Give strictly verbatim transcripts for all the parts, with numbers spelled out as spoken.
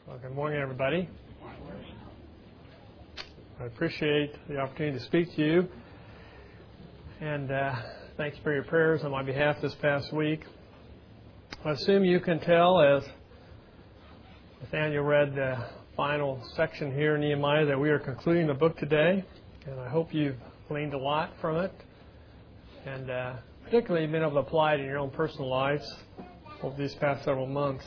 Well, good morning, everybody. I appreciate the opportunity to speak to you, and uh, thanks for your prayers on my behalf this past week. I assume you can tell, as Nathaniel read the final section here in Nehemiah, that we are concluding the book today, and I hope you've gleaned a lot from it, and uh, particularly been able to apply it in your own personal lives over these past several months.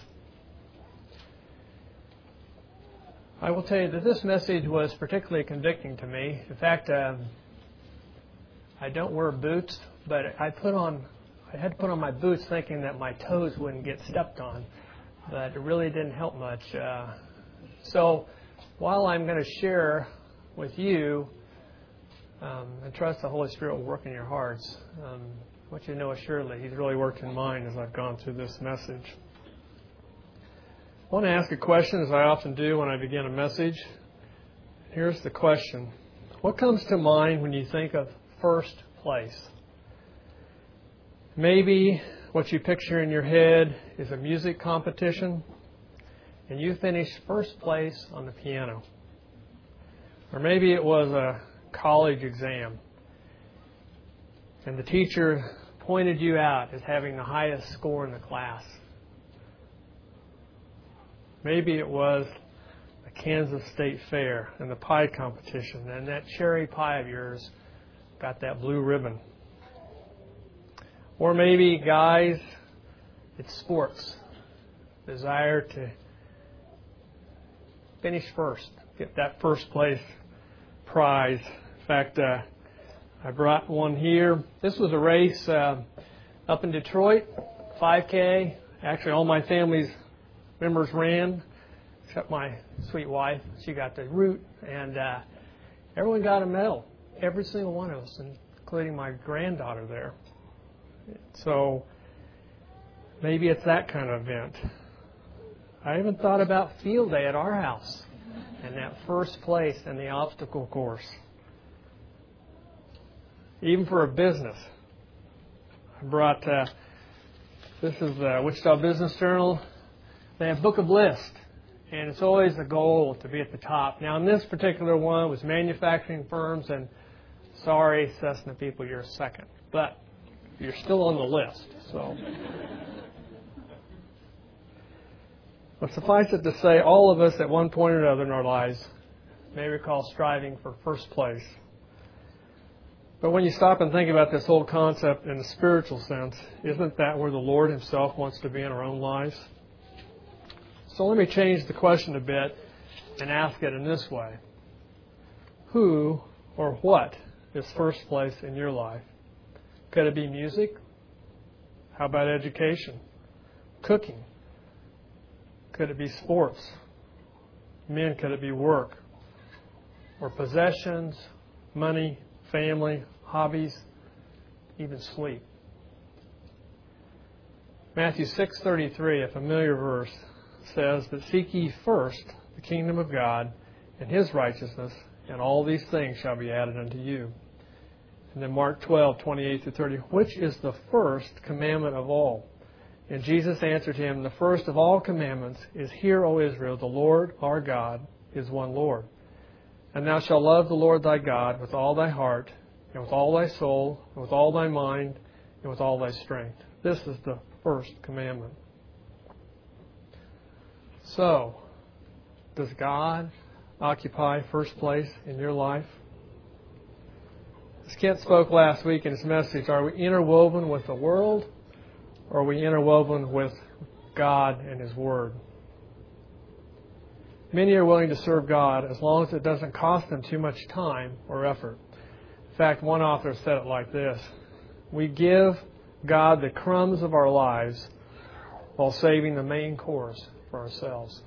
I will tell you that this message was particularly convicting to me. In fact, um, I don't wear boots, but I put on, I had to put on my boots thinking that my toes wouldn't get stepped on, but it really didn't help much. Uh, so while I'm going to share with you um, and trust the Holy Spirit will work in your hearts, um, I want you to know assuredly He's really worked in mine as I've gone through this message. I want to ask a question, as I often do when I begin a message. Here's the question. What comes to mind when you think of first place? Maybe what you picture in your head is a music competition, and you finished first place on the piano. Or maybe it was a college exam, and the teacher pointed you out as having the highest score in the class. Maybe it was the Kansas State Fair and the pie competition, and that cherry pie of yours got that blue ribbon. Or maybe, guys, it's sports. Desire to finish first, get that first place prize. In fact, uh, I brought one here. This was a race uh, up in Detroit, five K. Actually, all my family's members ran, except my sweet wife. She got the route, and uh, everyone got a medal. Every single one of us, including my granddaughter there. So maybe it's that kind of event. I even thought about field day at our house and that first place in the obstacle course. Even for a business. I brought, uh, this is the Wichita Business Journal. They have Book of List, and it's always a goal to be at the top. Now, in this particular one, it was manufacturing firms, and sorry, Cessna people, you're second. But you're still on the list. So, but suffice it to say, all of us at one point or another in our lives may recall striving for first place. But when you stop and think about this whole concept in a spiritual sense, isn't that where the Lord Himself wants to be in our own lives? So let me change the question a bit and ask it in this way. Who or what is first place in your life? Could it be music? How about education? Cooking? Could it be sports? Men, could it be work? Or possessions, money, family, hobbies, even sleep? Matthew six thirty-three, a familiar verse, says that seek ye first the kingdom of God and His righteousness, and all these things shall be added unto you. And then Mark twelve, twenty-eight through thirty, which is the first commandment of all? And Jesus answered him, the first of all commandments is, Hear, O Israel, the Lord our God is one Lord. And thou shalt love the Lord thy God with all thy heart, and with all thy soul, and with all thy mind, and with all thy strength. This is the first commandment. So, does God occupy first place in your life? As Kent spoke last week in his message, are we interwoven with the world, or are we interwoven with God and His Word? Many are willing to serve God as long as it doesn't cost them too much time or effort. In fact, one author said it like this: we give God the crumbs of our lives while saving the main course for ourselves.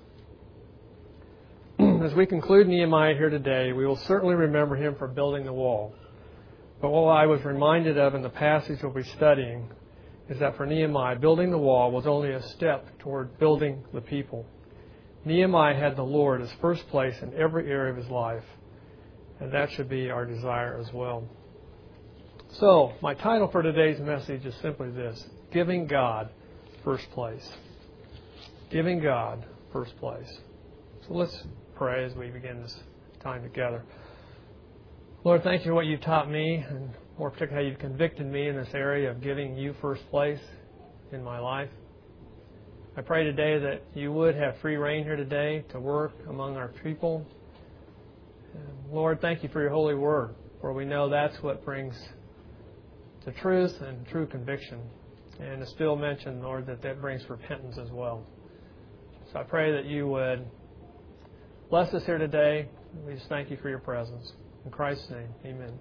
As we conclude Nehemiah here today, we will certainly remember him for building the wall. But what I was reminded of in the passage we'll be studying is that for Nehemiah, building the wall was only a step toward building the people. Nehemiah had the Lord as first place in every area of his life, and that should be our desire as well. So, my title for today's message is simply this: Giving God First Place. Giving God First Place. So let's pray as we begin this time together. Lord, thank you for what you've taught me, and more particularly how you've convicted me in this area of giving you first place in my life. I pray today that you would have free reign here today to work among our people. And Lord, thank you for your holy word, for we know that's what brings the truth and true conviction. And it's still mentioned, Lord, that that brings repentance as well. So I pray that you would bless us here today. We just thank you for your presence. In Christ's name, amen.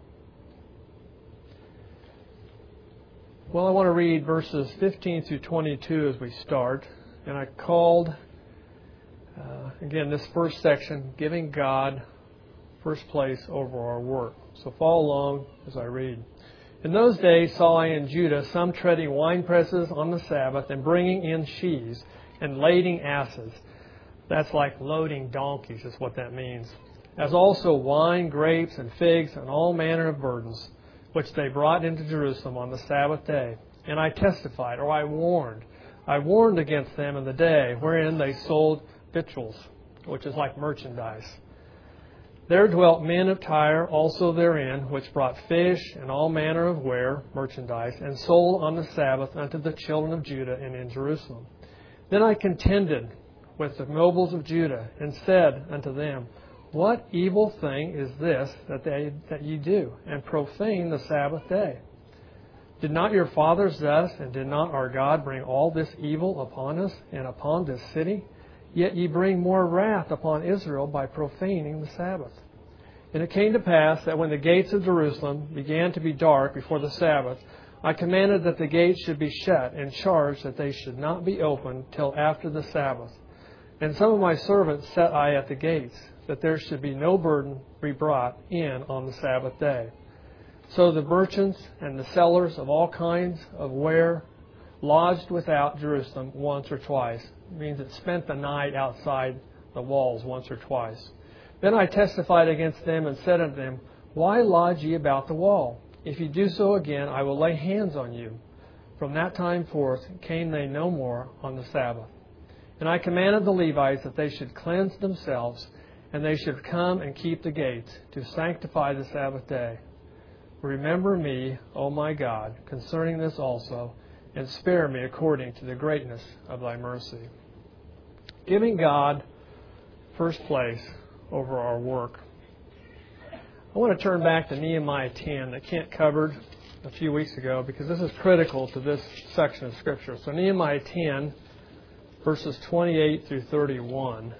Well, I want to read verses fifteen through twenty-two as we start. And I called, uh, again, this first section, Giving God First Place Over Our Work. So follow along as I read. In those days saw I in Judah some treading wine presses on the Sabbath and bringing in sheaves and lading asses. That's like loading donkeys is what that means. As also wine, grapes, and figs, and all manner of burdens, which they brought into Jerusalem on the Sabbath day. And I testified, or I warned, I warned against them in the day wherein they sold victuals, which is like merchandise. There dwelt men of Tyre also therein, which brought fish and all manner of ware, merchandise, and sold on the Sabbath unto the children of Judah and in Jerusalem. Then I contended with the nobles of Judah, and said unto them, What evil thing is this that they that ye do, and profane the Sabbath day? Did not your fathers thus, and did not our God bring all this evil upon us and upon this city? Yet ye bring more wrath upon Israel by profaning the Sabbath. And it came to pass that when the gates of Jerusalem began to be dark before the Sabbath, I commanded that the gates should be shut, and charged that they should not be opened till after the Sabbath. And some of my servants set I at the gates, that there should be no burden be brought in on the Sabbath day. So the merchants and the sellers of all kinds of ware lodged without Jerusalem once or twice. It means it spent the night outside the walls once or twice. Then I testified against them and said unto them, Why lodge ye about the wall? If ye do so again, I will lay hands on you. From that time forth came they no more on the Sabbath. And I commanded the Levites that they should cleanse themselves, and they should come and keep the gates, to sanctify the Sabbath day. Remember me, O my God, concerning this also, and spare me according to the greatness of thy mercy. Giving God first place over our work. I want to turn back to Nehemiah ten that Kent covered a few weeks ago, because this is critical to this section of Scripture. So Nehemiah ten, verses twenty-eight through thirty-one.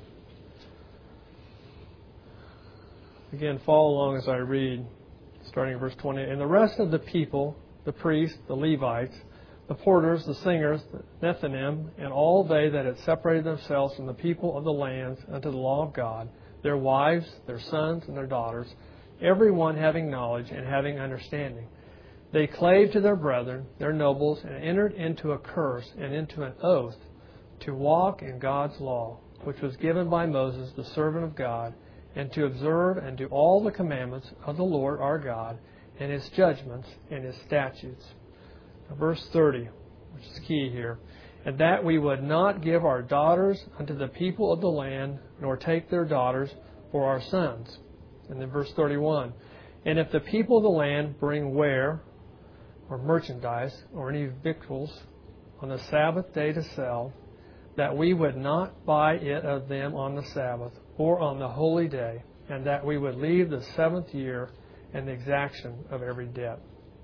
Again, follow along as I read, starting in verse twenty. And the rest of the people, the priests, the Levites, the porters, the singers, the Nethinim, and all they that had separated themselves from the people of the lands unto the law of God, their wives, their sons, and their daughters, every one having knowledge and having understanding, they clave to their brethren, their nobles, and entered into a curse and into an oath to walk in God's law, which was given by Moses, the servant of God, and to observe and do all the commandments of the Lord our God, and His judgments and His statutes. Now, verse thirty, which is key here. And that we would not give our daughters unto the people of the land, nor take their daughters for our sons. And then verse thirty-one. And if the people of the land bring ware, or merchandise, or any victuals, on the Sabbath day to sell, that we would not buy it of them on the Sabbath, or on the holy day, and that we would leave the seventh year and the exaction of every debt.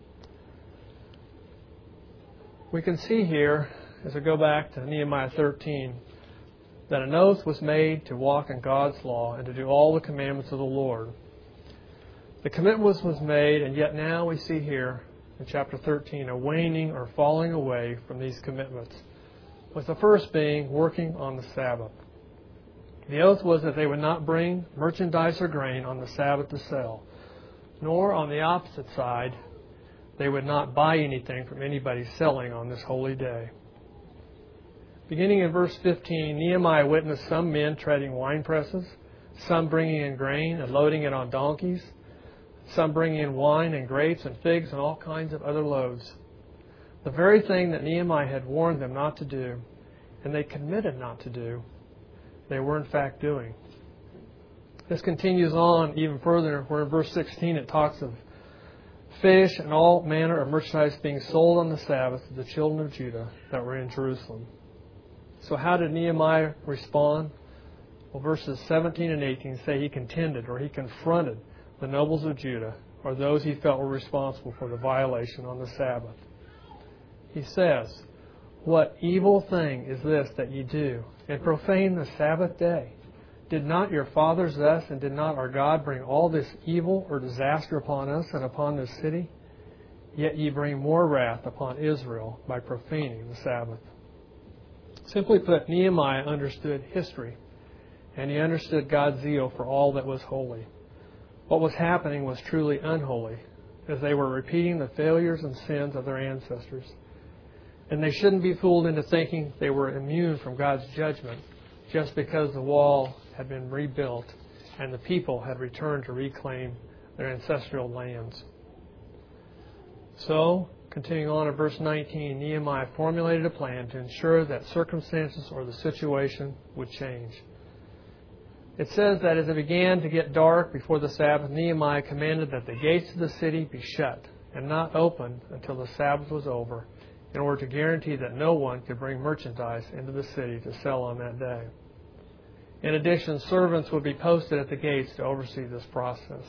We can see here, as we go back to Nehemiah thirteen, that an oath was made to walk in God's law and to do all the commandments of the Lord. The commitment was made, and yet now we see here in chapter thirteen a waning or falling away from these commitments, with the first being working on the Sabbath. The oath was that they would not bring merchandise or grain on the Sabbath to sell, nor on the opposite side, they would not buy anything from anybody selling on this holy day. Beginning in verse fifteen, Nehemiah witnessed some men treading wine presses, some bringing in grain and loading it on donkeys, some bringing in wine and grapes and figs and all kinds of other loads. The very thing that Nehemiah had warned them not to do, and they committed not to do. they were in fact doing. This continues on even further, where in verse sixteen it talks of fish and all manner of merchandise being sold on the Sabbath to the children of Judah that were in Jerusalem. So how did Nehemiah respond? Well, verses seventeen and eighteen say he contended, or he confronted, the nobles of Judah, or those he felt were responsible for the violation on the Sabbath. He says, "What evil thing is this that ye do, and profane the Sabbath day? Did not your fathers thus, and did not our God bring all this evil or disaster upon us and upon this city? Yet ye bring more wrath upon Israel by profaning the Sabbath." Simply put, Nehemiah understood history, and he understood God's zeal for all that was holy. What was happening was truly unholy, as they were repeating the failures and sins of their ancestors. And they shouldn't be fooled into thinking they were immune from God's judgment just because the wall had been rebuilt and the people had returned to reclaim their ancestral lands. So, continuing on in verse nineteen, Nehemiah formulated a plan to ensure that circumstances or the situation would change. It says that as it began to get dark before the Sabbath, Nehemiah commanded that the gates of the city be shut and not opened until the Sabbath was over, in order to guarantee that no one could bring merchandise into the city to sell on that day. In addition, servants would be posted at the gates to oversee this process.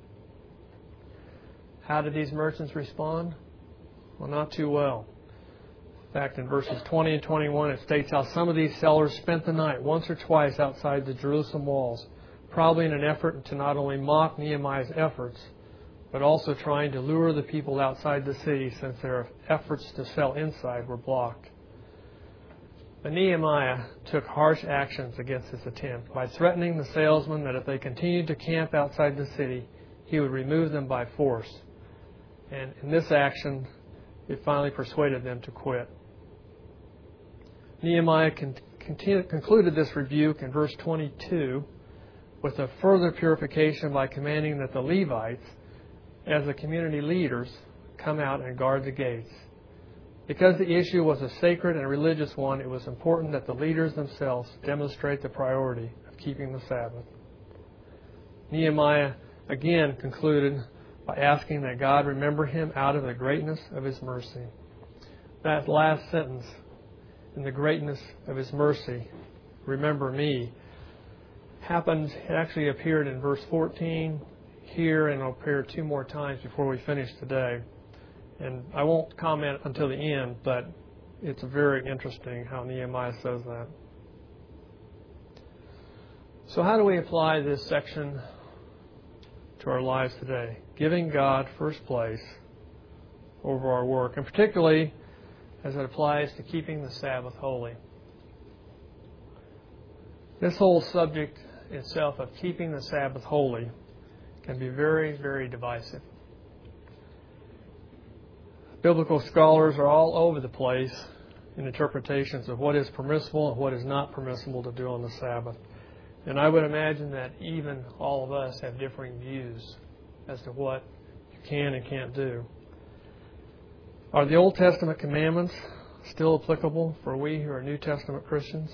How did these merchants respond? Well, not too well. In fact, in verses twenty and twenty-one, it states how some of these sellers spent the night once or twice outside the Jerusalem walls, probably in an effort to not only mock Nehemiah's efforts, but also trying to lure the people outside the city, since their efforts to sell inside were blocked. But Nehemiah took harsh actions against this attempt by threatening the salesmen that if they continued to camp outside the city, he would remove them by force. And in this action, it finally persuaded them to quit. Nehemiah con- continue, concluded this rebuke in verse twenty-two with a further purification by commanding that the Levites, as the community leaders, come out and guard the gates. Because the issue was a sacred and religious one, it was important that the leaders themselves demonstrate the priority of keeping the Sabbath. Nehemiah again concluded by asking that God remember him out of the greatness of His mercy. That last sentence, in the greatness of His mercy, remember me, happened, it actually appeared in verse fourteen here, and it'll appear two more times before we finish today. And I won't comment until the end, but it's very interesting how Nehemiah says that. So how do we apply this section to our lives today? Giving God first place over our work, and particularly as it applies to keeping the Sabbath holy. This whole subject itself of keeping the Sabbath holy can be very, very divisive. Biblical scholars are all over the place in interpretations of what is permissible and what is not permissible to do on the Sabbath. And I would imagine that even all of us have differing views as to what you can and can't do. Are the Old Testament commandments still applicable for we who are New Testament Christians?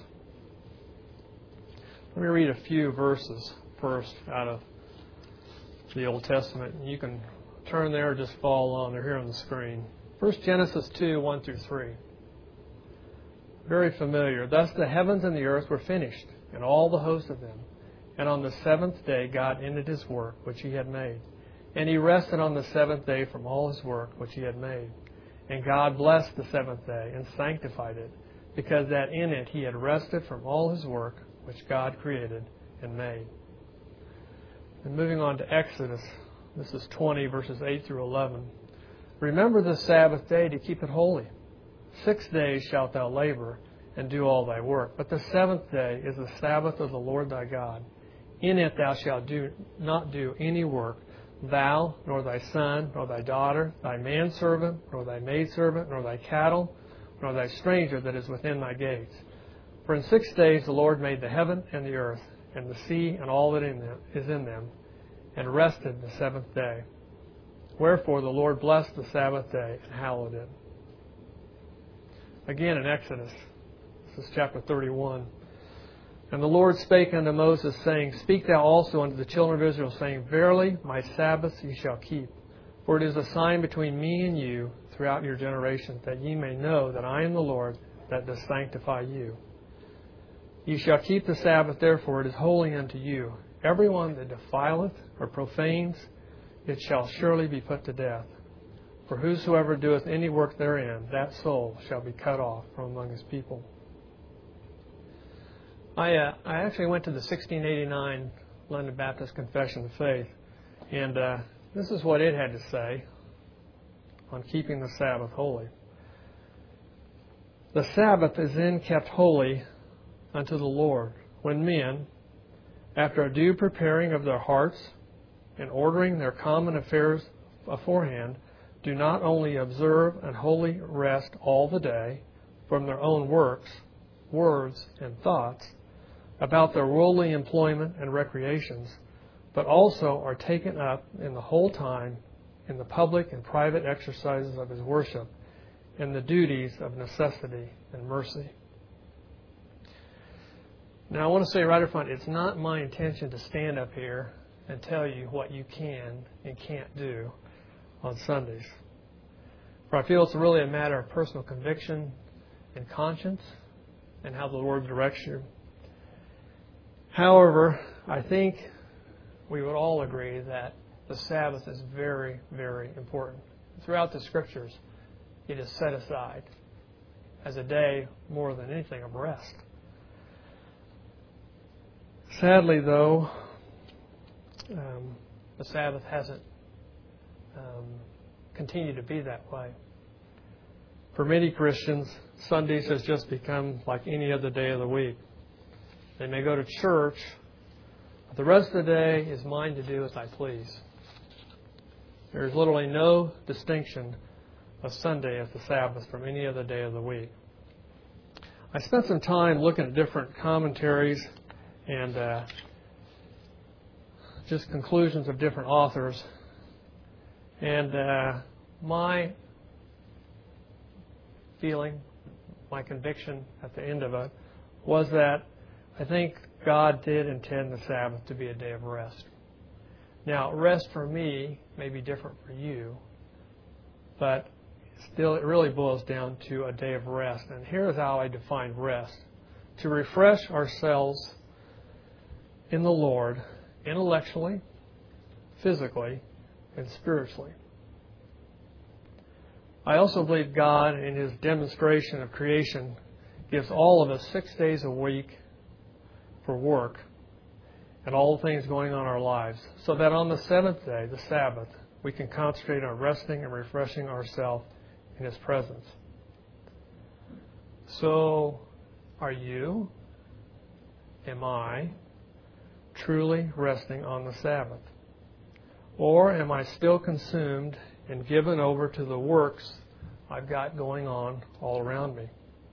Let me read a few verses first out of the Old Testament. You can turn there or just follow along. They're here on the screen. First Genesis two, one through three. Very familiar. Thus the heavens and the earth were finished, and all the host of them. And on the seventh day God ended His work which He had made. And He rested on the seventh day from all His work which He had made. And God blessed the seventh day and sanctified it, because that in it He had rested from all His work which God created and made. And moving on to Exodus, this is twenty, verses eight through eleven. Remember the Sabbath day to keep it holy. Six days shalt thou labor and do all thy work. But the seventh day is the Sabbath of the Lord thy God. In it thou shalt do not do any work, thou, nor thy son, nor thy daughter, thy manservant, nor thy maidservant, nor thy cattle, nor thy stranger that is within thy gates. For in six days the Lord made the heaven and the earth, and the sea and all that in them is in them, and rested the seventh day. Wherefore the Lord blessed the Sabbath day and hallowed it. Again in Exodus, this is chapter thirty-one. And the Lord spake unto Moses, saying, Speak thou also unto the children of Israel, saying, Verily my Sabbaths ye shall keep. For it is a sign between me and you throughout your generations, that ye may know that I am the Lord that does sanctify you. Ye shall keep the Sabbath, therefore it is holy unto you. Every one that defileth or profanes, it shall surely be put to death. For whosoever doeth any work therein, that soul shall be cut off from among his people. I uh, I actually went to the sixteen eighty-nine London Baptist Confession of Faith, and uh, this is what it had to say on keeping the Sabbath holy. The Sabbath is then kept holy unto the Lord, when men, after a due preparing of their hearts and ordering their common affairs aforehand, do not only observe an holy rest all the day from their own works, words, and thoughts, about their worldly employment and recreations, but also are taken up in the whole time in the public and private exercises of his worship and the duties of necessity and mercy. Now I want to say right up front, it's not my intention to stand up here and tell you what you can and can't do on Sundays. For I feel it's really a matter of personal conviction and conscience and how the Lord directs you. However, I think we would all agree that the Sabbath is very, very important. Throughout the Scriptures, it is set aside as a day more than anything of rest. Sadly, though, um, the Sabbath hasn't um, continued to be that way. For many Christians, Sundays has just become like any other day of the week. They may go to church, but the rest of the day is mine to do as I please. There is literally no distinction of Sunday as the Sabbath from any other day of the week. I spent some time looking at different commentaries and uh, just conclusions of different authors. And uh, my feeling, my conviction at the end of it, was that I think God did intend the Sabbath to be a day of rest. Now, rest for me may be different for you, but still it really boils down to a day of rest. And here's how I define rest. To refresh ourselves in the Lord intellectually, physically, and spiritually. I also believe God, in His demonstration of creation, gives all of us six days a week for work and all the things going on in our lives, so that on the seventh day, the Sabbath, we can concentrate on resting and refreshing ourselves in His presence. So, are you, am I, truly resting on the Sabbath? Or am I still consumed and given over to the works I've got going on all around me?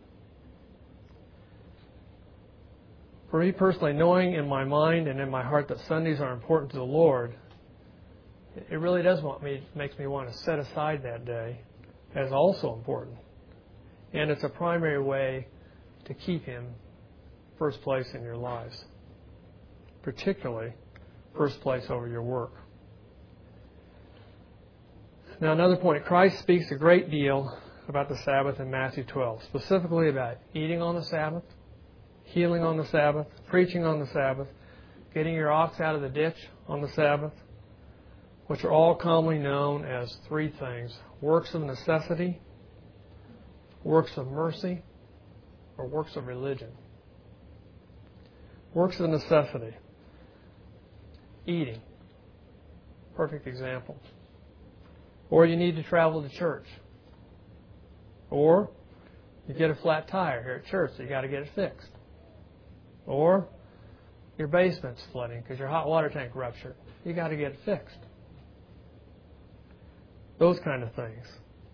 For me personally, knowing in my mind and in my heart that Sundays are important to the Lord, it really does want me, makes me want to set aside that day as also important. And it's a primary way to keep Him first place in your lives, particularly first place over your work. Now, another point, Christ speaks a great deal about the Sabbath in Matthew twelve, specifically about eating on the Sabbath, healing on the Sabbath, preaching on the Sabbath, getting your ox out of the ditch on the Sabbath, which are all commonly known as three things: works of necessity, works of mercy, or works of religion. Works of necessity. Eating. Perfect example. Or you need to travel to church. Or you get a flat tire here at church, so you got to get it fixed. Or your basement's flooding because your hot water tank ruptured. You got to get it fixed. Those kind of things.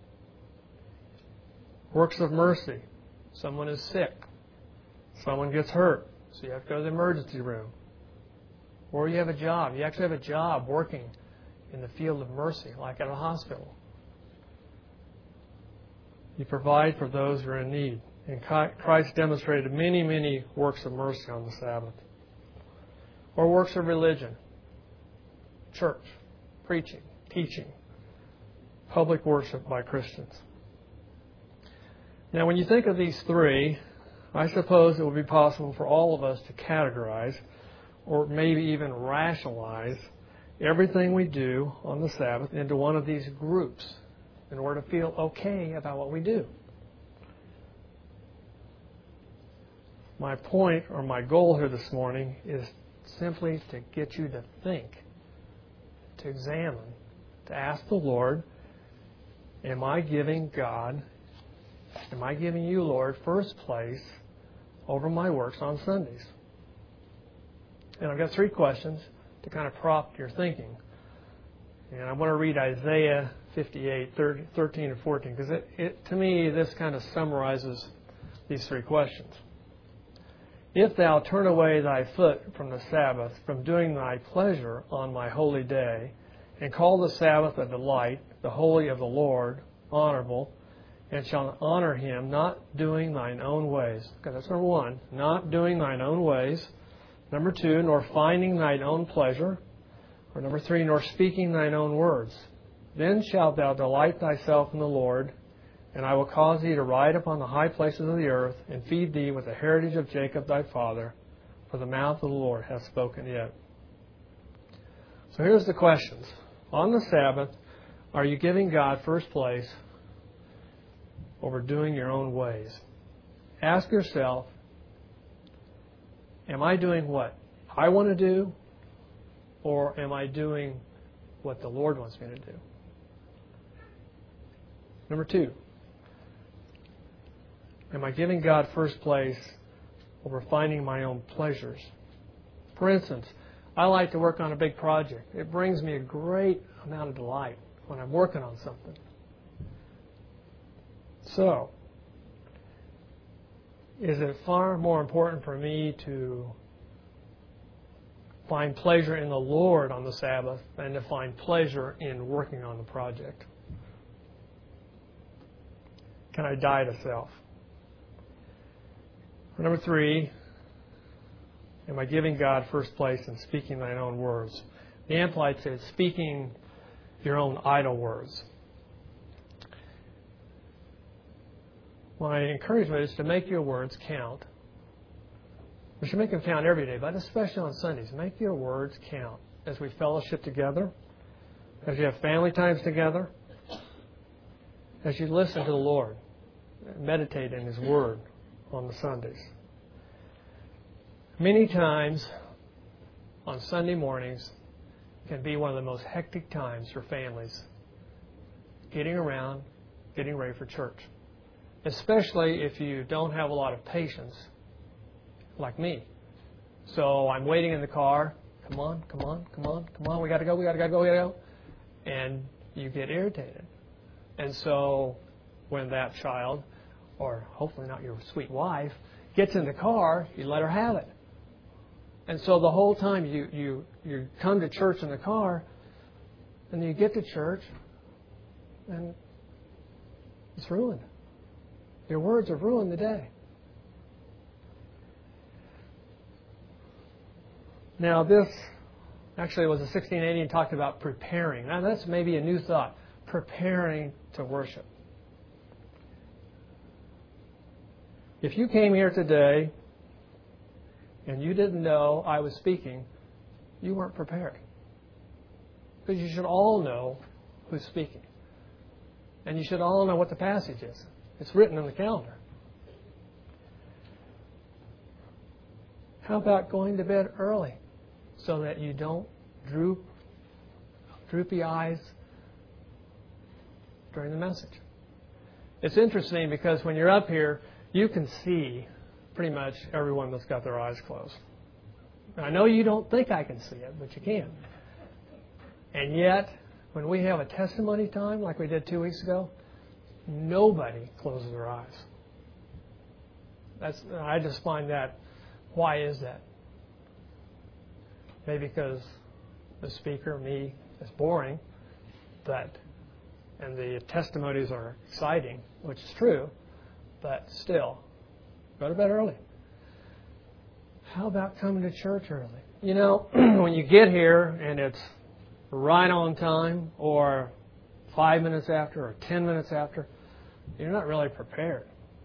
Works of mercy. Someone is sick. Someone gets hurt, so you have to go to the emergency room. Or you have a job. You actually have a job working in the field of mercy, like at a hospital. You provide for those who are in need. And Christ demonstrated many, many works of mercy on the Sabbath. Or works of religion. Church, preaching, teaching, public worship by Christians. Now, when you think of these three, I suppose it would be possible for all of us to categorize or maybe even rationalize everything we do on the Sabbath into one of these groups in order to feel okay about what we do. My point or my goal here this morning is simply to get you to think, to examine, to ask the Lord, am I giving God, am I giving you, Lord, first place over my works on Sundays? And I've got three questions to kind of prompt your thinking. And I want to read Isaiah fifty-eight, thirteen and fourteen, because it, it, to me, this kind of summarizes these three questions. If thou turn away thy foot from the Sabbath, from doing thy pleasure on my holy day, and call the Sabbath a delight, the holy of the Lord, honorable, and shalt honor him, not doing thine own ways. Okay, that's number one, not doing thine own ways. Number two, nor finding thine own pleasure. Or number three, nor speaking thine own words. Then shalt thou delight thyself in the Lord, and I will cause thee to ride upon the high places of the earth, and feed thee with the heritage of Jacob thy father, for the mouth of the Lord hath spoken it. So here's the questions. On the Sabbath, are you giving God first place over doing your own ways? Ask yourself, am I doing what I want to do, or am I doing what the Lord wants me to do? Number two, am I giving God first place over finding my own pleasures? For instance, I like to work on a big project. It brings me a great amount of delight when I'm working on something. So, is it far more important for me to find pleasure in the Lord on the Sabbath than to find pleasure in working on the project? Can I die to self? Number three, am I giving God first place in speaking thine own words? The Amplified says, speaking your own idle words. My encouragement is to make your words count. We should make them count every day, but especially on Sundays. Make your words count as we fellowship together, as you have family times together, as you listen to the Lord, meditate in His Word on the Sundays. Many times on Sunday mornings can be one of the most hectic times for families getting around, getting ready for church. Especially if you don't have a lot of patience, like me. So I'm waiting in the car. Come on, come on, come on, come on. We got to go, we got to go, we got to go. And you get irritated. And so when that child, or hopefully not your sweet wife, gets in the car, you let her have it. And so the whole time you, you, you come to church in the car, and then you get to church, and it's ruined. Your words have ruined the day. Now this actually was a sixteen eighty and talked about preparing. Now that's maybe a new thought. Preparing to worship. If you came here today and you didn't know I was speaking, you weren't prepared. Because you should all know who's speaking. And you should all know what the passage is. It's written in the calendar. How about going to bed early so that you don't droop, droopy eyes during the message? It's interesting because when you're up here, you can see pretty much everyone that's got their eyes closed. And I know you don't think I can see it, but you can. And yet, when we have a testimony time like we did two weeks ago, nobody closes their eyes. That's, I just find that, why is that? Maybe because the speaker, me, is boring, but, and the testimonies are exciting, which is true, but still, Go to bed early. How about coming to church early? You know, when you get here and it's right on time or five minutes after or ten minutes after, you're not really prepared.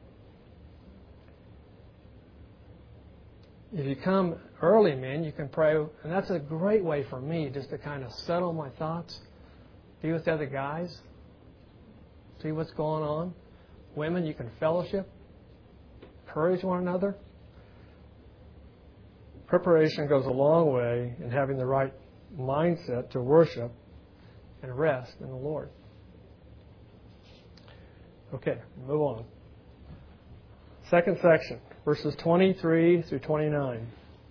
If you come early, man, you can pray. And that's a great way for me just to kind of settle my thoughts, be with the other guys, see what's going on. Women, you can fellowship, encourage one another. Preparation goes a long way in having the right mindset to worship and rest in the Lord. Okay, move on. Second section, verses twenty-three through twenty-nine.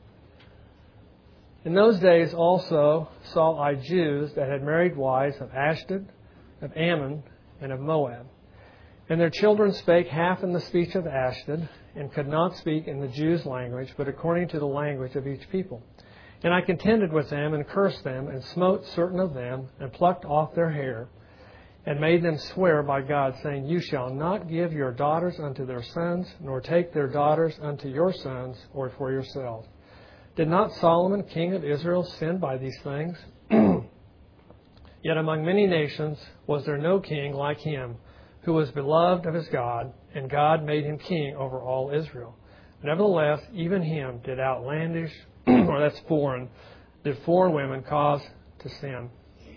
In those days also saw I Jews that had married wives of Ashdod, of Ammon, and of Moab. And their children spake half in the speech of Ashdod, and could not speak in the Jews' language, but according to the language of each people. And I contended with them, and cursed them, and smote certain of them, and plucked off their hair, and made them swear by God, saying, You shall not give your daughters unto their sons, nor take their daughters unto your sons, or for yourselves. Did not Solomon, king of Israel, sin by these things? Yet among many nations was there no king like him, who was beloved of his God, and God made him king over all Israel. Nevertheless, even him did outlandish, or that's foreign, did foreign women cause to sin.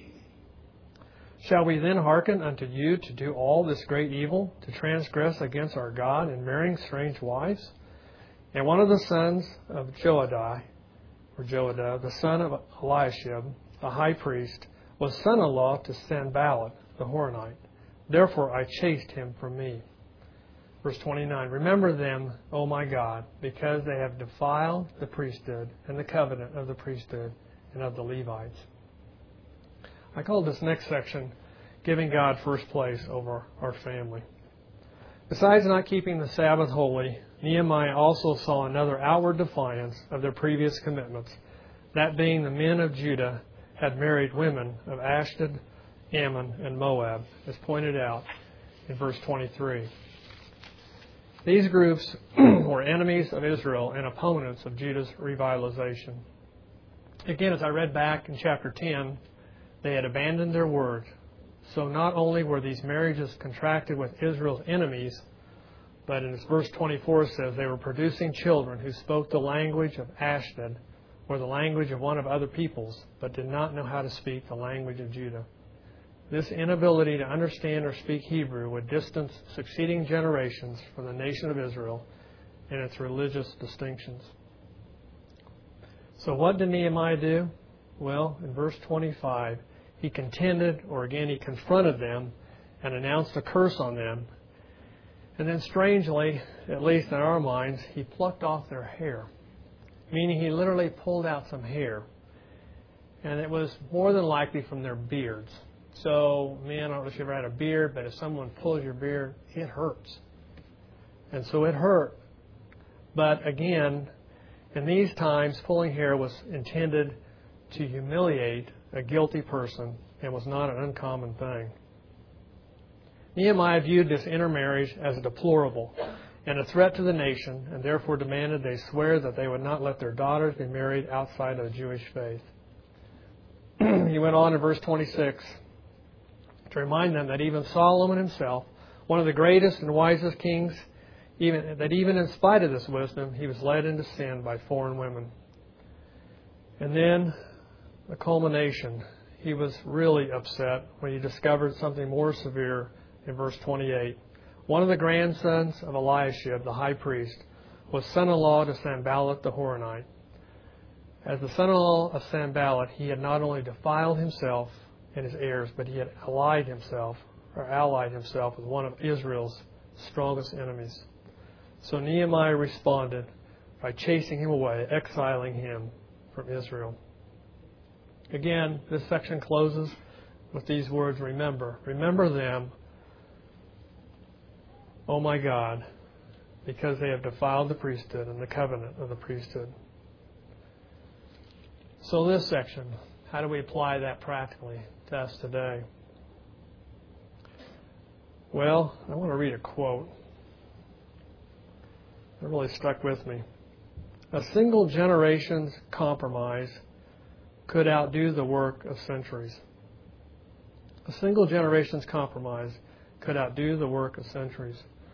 Shall we then hearken unto you to do all this great evil, to transgress against our God in marrying strange wives? And one of the sons of Joadah, or Joadah, the son of Eliashib, the high priest, was son-in-law to Sanballat, the Horonite. Therefore I chased him from me. Verse twenty-nine, Remember them, O my God, because they have defiled the priesthood and the covenant of the priesthood and of the Levites. I call this next section, Giving God First Place over our family. Besides not keeping the Sabbath holy, Nehemiah also saw another outward defiance of their previous commitments, that being the men of Judah had married women of Ashdod, Ammon, and Moab, as pointed out in verse twenty-three. These groups were enemies of Israel and opponents of Judah's revitalization. Again, as I read back in chapter ten, they had abandoned their word. So not only were these marriages contracted with Israel's enemies, but in verse twenty-four it says they were producing children who spoke the language of Ashdod, or the language of one of other peoples, but did not know how to speak the language of Judah. This inability to understand or speak Hebrew would distance succeeding generations from the nation of Israel and its religious distinctions. So what did Nehemiah do? Well, in verse twenty-five, he contended, or again he confronted them and announced a curse on them. And then strangely, at least in our minds, he plucked off their hair, meaning he literally pulled out some hair. And it was more than likely from their beards. So, man, I don't know if you've ever had a beard, but if someone pulls your beard, it hurts. And so it hurt. But again, in these times, pulling hair was intended to humiliate a guilty person and was not an uncommon thing. Nehemiah viewed this intermarriage as deplorable and a threat to the nation, and therefore demanded they swear that they would not let their daughters be married outside of the Jewish faith. He went on in verse twenty-six to remind them that even Solomon himself, one of the greatest and wisest kings, even that even in spite of this wisdom, he was led into sin by foreign women. And then the culmination, he was really upset when he discovered something more severe in verse twenty-eight. One of the grandsons of Eliashib, the high priest, was son-in-law to Sanballat the Horonite. As the son-in-law of Sanballat, he had not only defiled himself and his heirs, but he had allied himself, or allied himself with one of Israel's strongest enemies. So Nehemiah responded by chasing him away, exiling him from Israel. Again, this section closes with these words, remember. Remember them, O my God, because they have defiled the priesthood and the covenant of the priesthood. So this section, how do we apply that practically to us today? Well, I want to read a quote. It really stuck with me. A single generation's compromise could outdo the work of centuries. A single generation's compromise could outdo the work of centuries.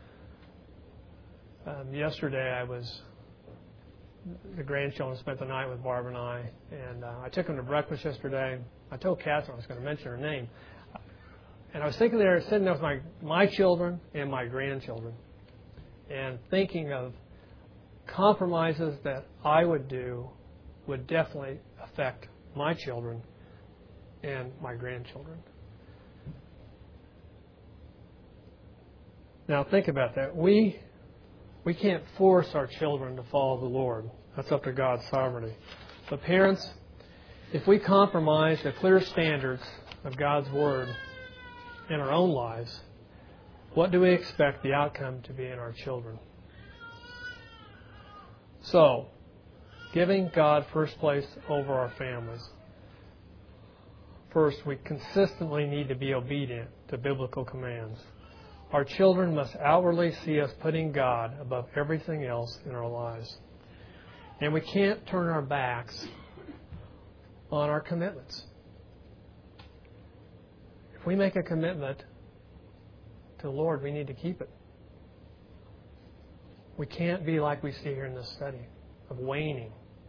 Um, yesterday, I was, the grandchildren spent the night with Barb and I, and uh, I took them to breakfast yesterday. I told Catherine I was going to mention her name. And I was thinking there, sitting there with my, my children and my grandchildren, and thinking of compromises that I would do would definitely affect my children and my grandchildren. Now think about that. We we can't force our children to follow the Lord. That's up to God's sovereignty. But parents, if we compromise the clear standards of God's Word in our own lives, what do we expect the outcome to be in our children? So, giving God first place over our families. First, we consistently need to be obedient to biblical commands. Our children must outwardly see us putting God above everything else in our lives. And we can't turn our backs on our commitments. If we make a commitment to the Lord, we need to keep it. We can't be like we see here in this study, of waning.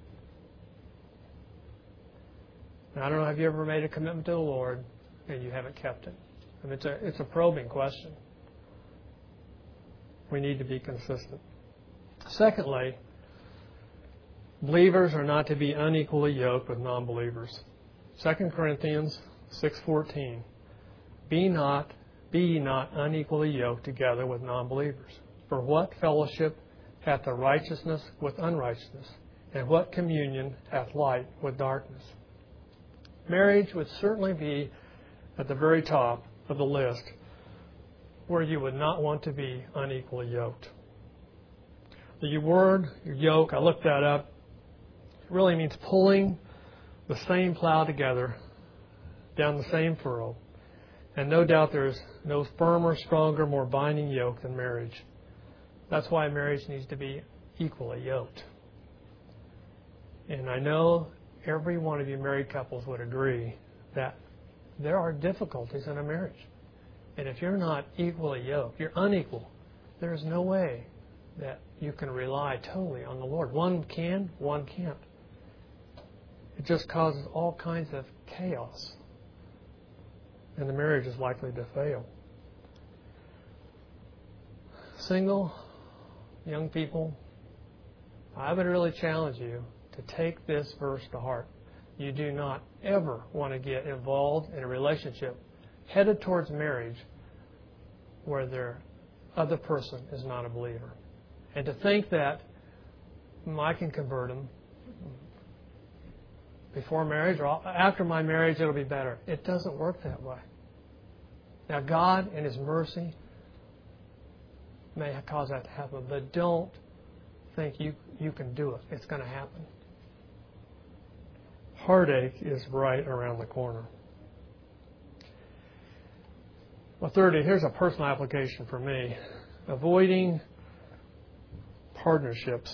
Now, I don't know, have you ever made a commitment to the Lord and you haven't kept it? I mean, it's a, it's a probing question. We need to be consistent. Secondly, believers are not to be unequally yoked with non-believers. Second Corinthians six fourteen. Be not, be ye not unequally yoked together with non-believers. For what fellowship hath the righteousness with unrighteousness? And what communion hath light with darkness? Marriage would certainly be at the very top of the list where you would not want to be unequally yoked. The word yoke, I looked that up, it really means pulling the same plow together down the same furrow. And no doubt there's no firmer, stronger, more binding yoke than marriage. That's why marriage needs to be equally yoked. And I know every one of you married couples would agree that there are difficulties in a marriage. And if you're not equally yoked, you're unequal, there's no way that you can rely totally on the Lord. One can, one can't. It just causes all kinds of chaos. And the marriage is likely to fail. Single, young people, I would really challenge you to take this verse to heart. You do not ever want to get involved in a relationship headed towards marriage where the other person is not a believer. And to think that I can convert them before marriage or after my marriage it'll be better. It doesn't work that way. Now God in His mercy may cause that to happen, but don't think you, you can do it. It's going to happen. Heartache is right around the corner. Well, thirdly, here's a personal application for me. Avoiding partnerships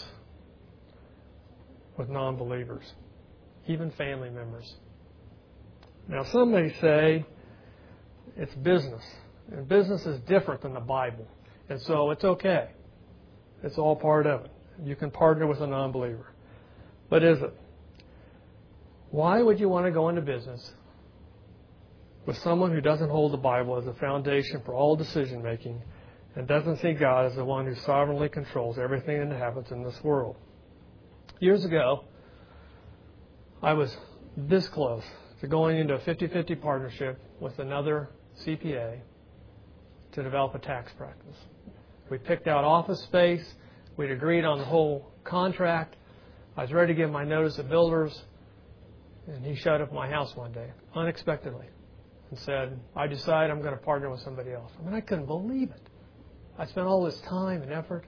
with non-believers, even family members. Now, some may say it's business, and business is different than the Bible, and so it's okay. It's all part of it. You can partner with a non-believer. But is it? Why would you want to go into business with someone who doesn't hold the Bible as a foundation for all decision making and doesn't see God as the one who sovereignly controls everything that happens in this world? Years ago, I was this close to going into a fifty-fifty partnership with another C P A to develop a tax practice. We picked out office space. We'd agreed on the whole contract. I was ready to give my notice to builders, and he showed up at my house one day, unexpectedly, and said, I decide I'm going to partner with somebody else. I mean, I couldn't believe it. I spent all this time and effort.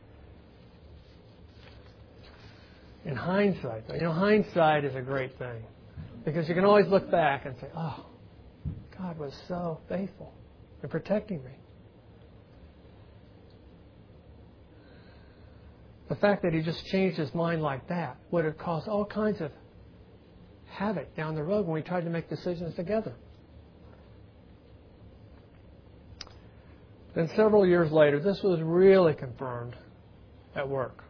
In hindsight, you know, hindsight is a great thing because you can always look back and say, oh, God was so faithful in protecting me. The fact that he just changed his mind like that would have caused all kinds of havoc down the road when we tried to make decisions together. Then several years later, this was really confirmed at work.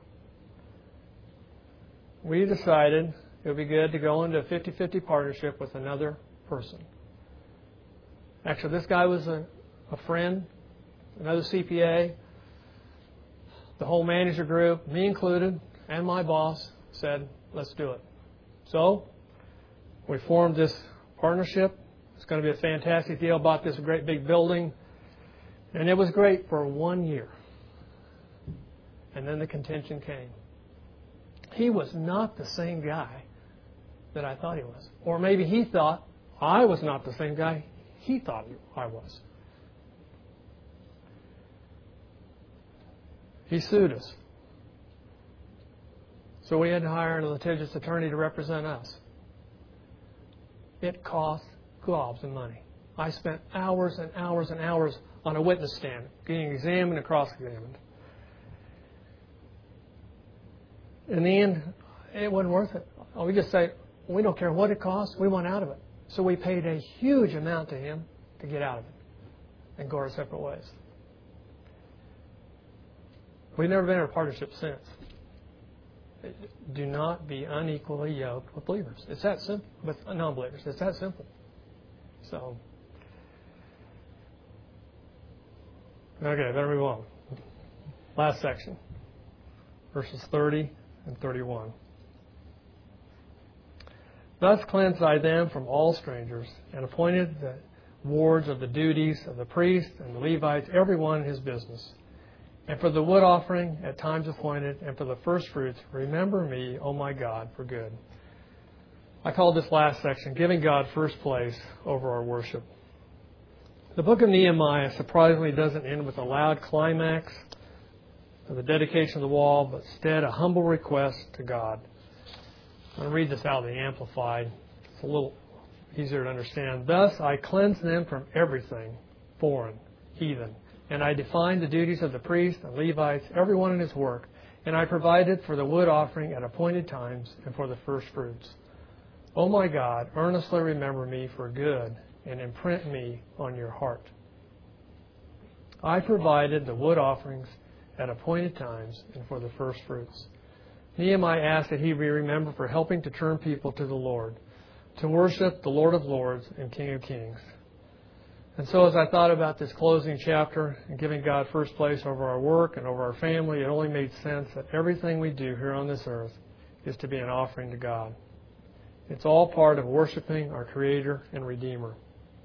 We decided it would be good to go into a fifty-fifty partnership with another person. Actually, this guy was a, a friend, another C P A. The whole manager group, me included, and my boss said, let's do it. So we formed this partnership. It's going to be a fantastic deal. Bought this great big building. And it was great for one year. And then the contention came. He was not the same guy that I thought he was. Or maybe he thought I was not the same guy he thought I was. He sued us. So we had to hire a litigious attorney to represent us. It cost gobs of money. I spent hours and hours and hours on a witness stand, getting examined and cross-examined. In the end, it wasn't worth it. We just say, we don't care what it costs, we want out of it. So we paid a huge amount to him to get out of it and go our separate ways. We've never been in a partnership since. Do not be unequally yoked with believers. It's that simple. With non-believers. It's that simple. So, okay, better move on. Last section. Verses thirty and thirty-one. Thus cleansed I them from all strangers, and appointed the wards of the duties of the priests and the Levites, every one in his business. And for the wood offering at times appointed, and for the first fruits, remember me, O my God, for good. I call this last section, Giving God First Place Over Our Worship. The book of Nehemiah surprisingly doesn't end with a loud climax of the dedication of the wall, but instead a humble request to God. I'm going to read this out of the Amplified. It's a little easier to understand. Thus I cleanse them from everything foreign, heathen, and I defined the duties of the priests and Levites, everyone in his work, and I provided for the wood offering at appointed times and for the first fruits. O my God, earnestly remember me for good and imprint me on your heart. I provided the wood offerings at appointed times and for the first fruits. Nehemiah asked that he be remembered for helping to turn people to the Lord, to worship the Lord of Lords and King of Kings. And so as I thought about this closing chapter and giving God first place over our work and over our family, it only made sense that everything we do here on this earth is to be an offering to God. It's all part of worshiping our Creator and Redeemer.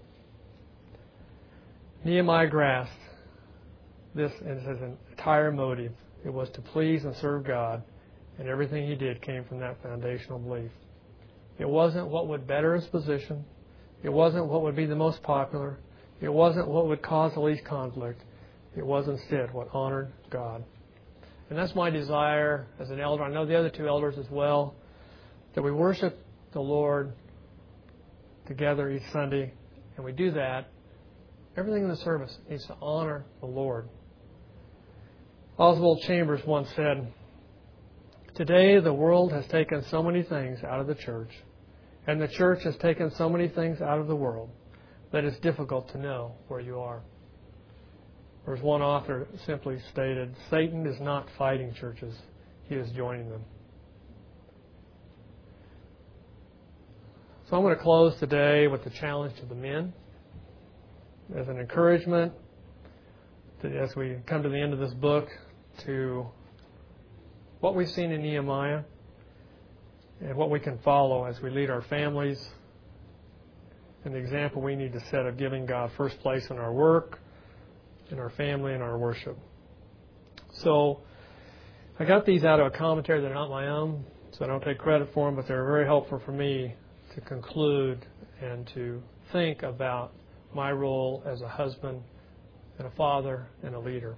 Nehemiah grasped this as his entire motive. It was to please and serve God, and everything he did came from that foundational belief. It wasn't what would better his position. It wasn't what would be the most popular. It wasn't what would cause the least conflict. It was instead what honored God. And that's my desire as an elder. I know the other two elders as well, that we worship the Lord together each Sunday. And we do that. Everything in the service needs to honor the Lord. Oswald Chambers once said, today the world has taken so many things out of the church, and the church has taken so many things out of the world, that it's difficult to know where you are. Or as one author simply stated, Satan is not fighting churches, he is joining them. So I'm going to close today with the challenge to the men as an encouragement to, as we come to the end of this book, to what we've seen in Nehemiah and what we can follow as we lead our families, and the example we need to set of giving God first place in our work, in our family, and our worship. So I got these out of a commentary that are not my own, so I don't take credit for them, but they're very helpful for me to conclude and to think about my role as a husband and a father and a leader.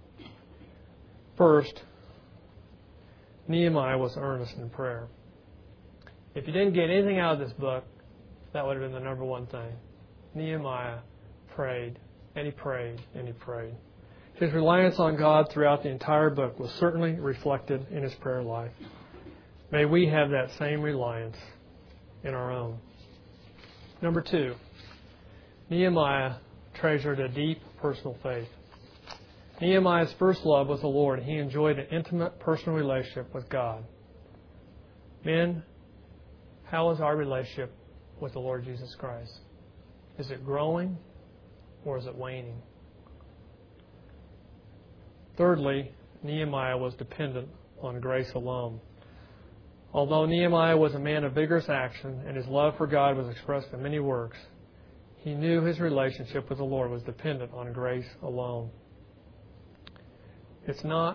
First, Nehemiah was earnest in prayer. If you didn't get anything out of this book, that would have been the number one thing. Nehemiah prayed, and he prayed, and he prayed. His reliance on God throughout the entire book was certainly reflected in his prayer life. May we have that same reliance in our own. Number two, Nehemiah treasured a deep personal faith. Nehemiah's first love was the Lord, and he enjoyed an intimate personal relationship with God. Men, how is our relationship with the Lord Jesus Christ? Is it growing or is it waning? Thirdly, Nehemiah was dependent on grace alone. Although Nehemiah was a man of vigorous action and his love for God was expressed in many works, he knew his relationship with the Lord was dependent on grace alone. It's not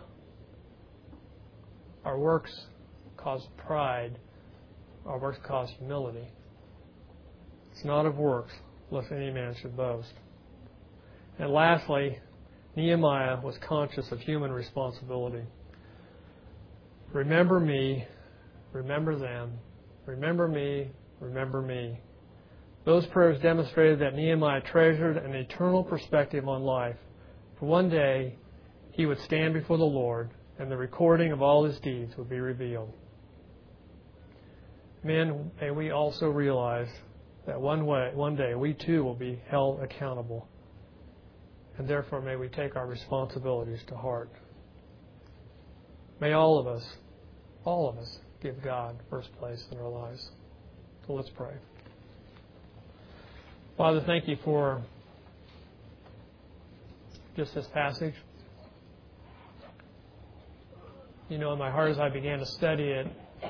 our works cause pride, our works cause humility. It's not of works, lest any man should boast. And lastly, Nehemiah was conscious of human responsibility. Remember me, remember them, remember me, remember me. Those prayers demonstrated that Nehemiah treasured an eternal perspective on life. For one day, he would stand before the Lord, and the recording of all his deeds would be revealed. Men, may we also realize that one way, one day we too will be held accountable. And therefore may we take our responsibilities to heart. May all of us, all of us, give God first place in our lives. So let's pray. Father, thank you for just this passage. You know, in my heart as I began to study it,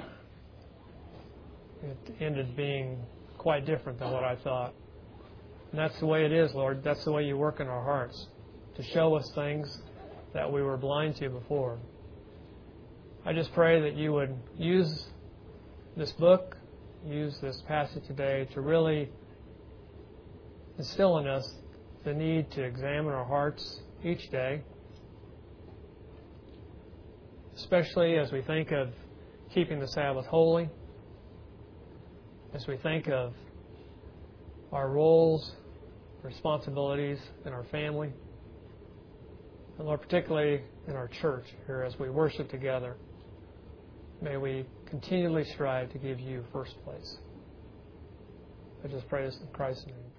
it ended being quite different than what I thought. And that's the way it is, Lord. That's the way you work in our hearts, to show us things that we were blind to before. I just pray that you would use this book, use this passage today to really instill in us the need to examine our hearts each day, especially as we think of keeping the Sabbath holy, as we think of our roles, responsibilities in our family, and Lord, particularly in our church here as we worship together. May we continually strive to give you first place. I just pray this in Christ's name.